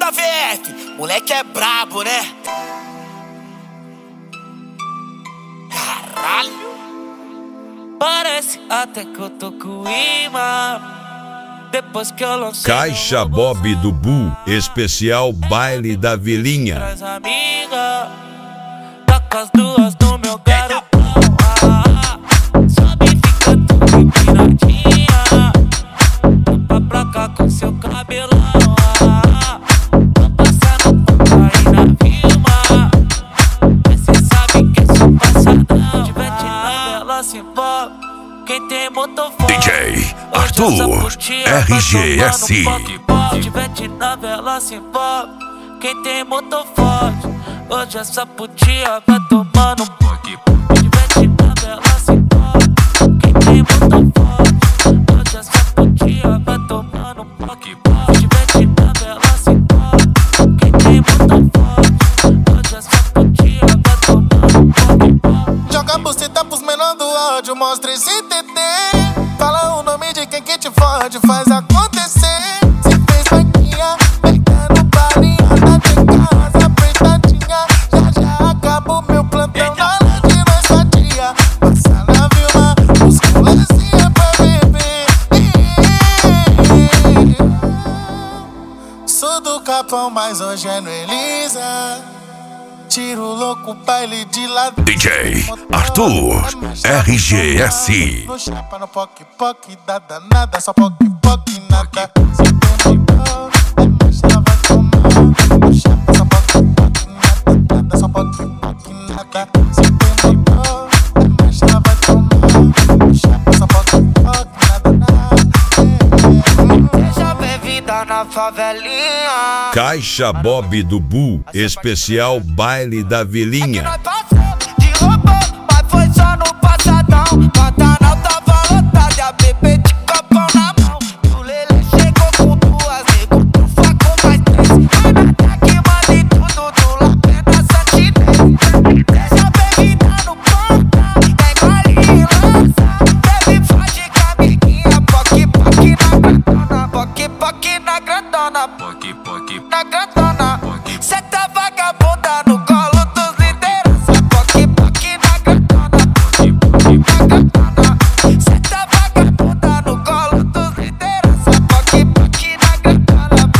VF, moleque é brabo, né? Caralho. Parece até que eu tô com imã. Depois que eu lancei Caixa Bob do Bu, especial baile da Vilinha. traz amiga, tá com as duas no meu garotão. Sobe e fica tudo empinadinha. Tampa pra cá com seu cabelão. Tô passando por aí na Vilma, mas cê sabe que eu sou passadão. Tiver de navela se envolve, quem tem motor forte. DJ Arthur RGS. Se tiver de navela se envolve, quem tem motor forte. Hoje essa putinha vai tomando poque. Se tiver de navela se envolve, quem tem motor forte. Hoje essa putinha vai tomando poque. Se tiver de navela se envolve, quem tem motor forte. Hoje essa putinha vai tomando poque. Joga a buceta pros menor do áudio, mostra esse TT. Fala o nome de quem que te fode, faz acontecer. Se fez banquinha, pegando balinha, tá de casa apertadinha. Já acaba o meu plantão na noite nessa dia. Passa na Vilma, busca lazinha pra beber. Sou do Capão, mas hoje é no Elisa. Tiro louco, baile de lado. DJ Arthur RGS. No chapa, no poc, dá danada, só poc, nada. Se terminou, é mais ela vai tomar. No chapa, só poc, nada, só poc, nada. Se terminou, é mais ela vai tomar. No chapa, só poc, nada. Seja bem-vinda na favelinha. Caixa Bob do Bu, especial baile da Vilinha. Nós passou de robô, mas foi só no passadão. Pantanal tava lotado e a bebê de copão na mão. E o Lelê chegou com duas, nego, tu com mais três. Vai na track, manda e tudo do lapé na santinês. Seja bem-vinda no ponta, pega ali e lança. Bebe forte com a amiguinha, poc na grandona. Poc na grandona, na grandona. Cê tá vagabunda no colo dos liderança. Poc na grandona, na grandona. Cê tá vagabunda no colo dos liderança. Poc na grandona,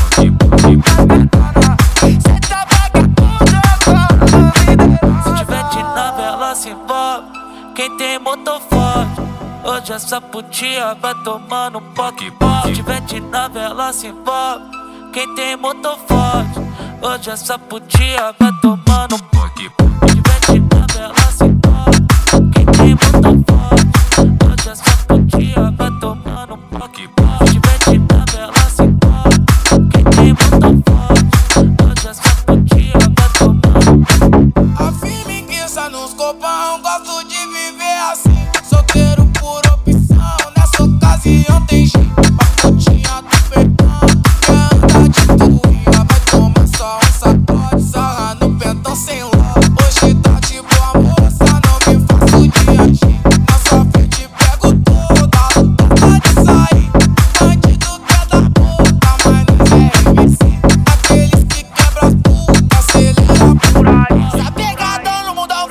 na grandona. Cê tá vagabunda no colo dos liderança. Se tiver de navela se envolve, quem tem motor forte. Hoje essa putinha vai tomando poc. Se tiver de navela se envolve, quem tem motor forte. Hoje essa putinha vai tomando poc. Se tiver de navela se envolve, quem tem motor forte. Hoje essa putinha vai tomando poc. Se tiver de navela se envolve, quem tem motor forte. Hoje essa putinha vai tomando poc. A firmiguiça nos copão, gosto de viver assim. Solteiro por opção, nessa ocasião tem jeito. Pacotinha do perdão, quer andar de tuia, vai tomar só um sacode. Sarra no pentão sem ló. Hoje tá de boa moça, não me faço de agir. Na sua frente pego toda, vontade de sair. Bandido quer dar boca, mas não é MC. Aqueles que quebram as putas, acelera por aí. Tá pegadão no mundão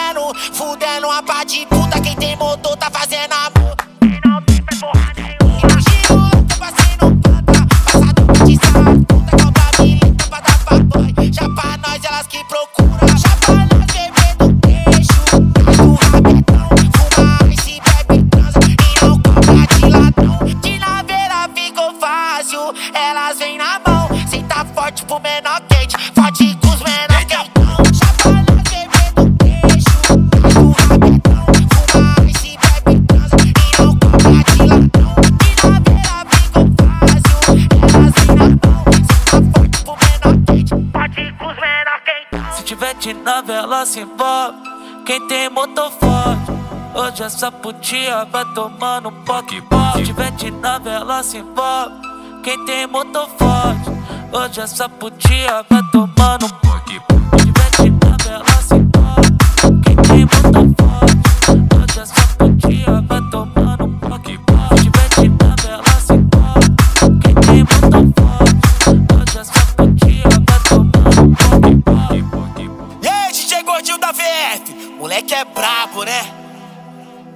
fudendo uma pá de puta. Quem tem motor tá fazendo amor e não tem pé porra nenhuma. Imagina o louco, passei no planta, passador de sarra, puta com babileta pra dar pra banho. Já pra nós elas que procuram, já pra nós beber do queixo. Tá no rabetão, fuma ice, bebe, transa e não compra de ladrão. De naveira ficou fácil, elas vêm na mão. Cê tá forte pro menor quente, forte com os menor quentão. Já pra nós beber do queixo, tá no rabetão, fuma ice, bebe, transa e não compra de ladrão. De naveira ficou fácil, elas vêm na mão. Cê tá forte pro menor quente, forte com os menor quentão. Se tiver de navela se envolve, quem tem motor forte. Hoje essa putinha vai tomando poc. Se tiver de navela se envolve, quem tem motor forte. Hoje essa putinha vai tomando poc. Se tiver de navela se envolve, quem tem motor forte. Hoje essa putinha vai tomando poc. Se tiver de navela se envolve, quem tem motor forte. Hoje essa putinha Moleque é brabo, né?